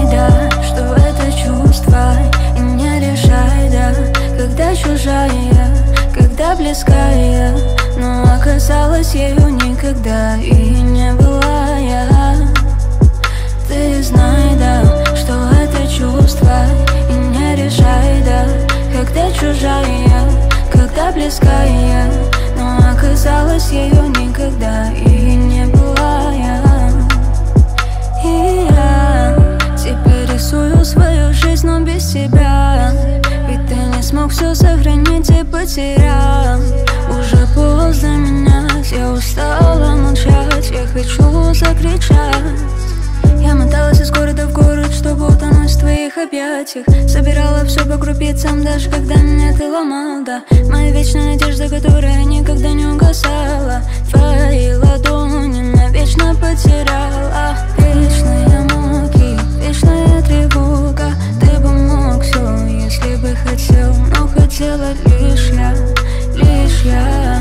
знай, да, что это чувство, и не решай, да, когда чужая, когда близкая, но оказалась ею никогда и не была я. Ты знай, да, что это чувство, и не решай, да, когда чужая, когда близкая, но оказалась ею никогда и не была я. И я теперь рисую свою жизнь, но без тебя, ведь ты не смог все сохранить и потерял. Уже поздно менять, я устала молчать, я хочу закричать. Я моталась из города в город, чтобы утонуть в твоих объятиях. Собирала все по крупицам, даже когда меня ты ломал, да. Моя вечная надежда, которая никогда не угасала. Твои ладони навечно потеряла. Вечные муки, вечная тревога. Ты бы мог все, если бы хотел, но хотела лишь я, лишь я.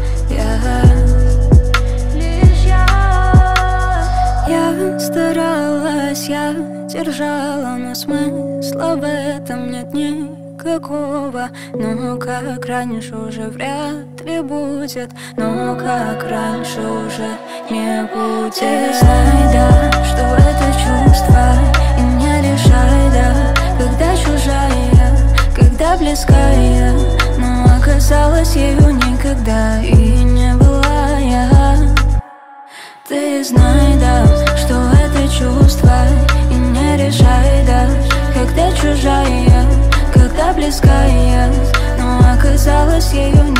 Я старалась, я держала, но смысла в этом нет никакого. Но как раньше уже вряд ли будет, но как раньше уже не будет. Ты знай, да, что это чувство, и не решай, да, когда чужая, когда близкая, но оказалась ею никогда и не была я. Ты знай, да, что это чувство, и не решай, да, когда чужая, когда близкая, но оказалась ею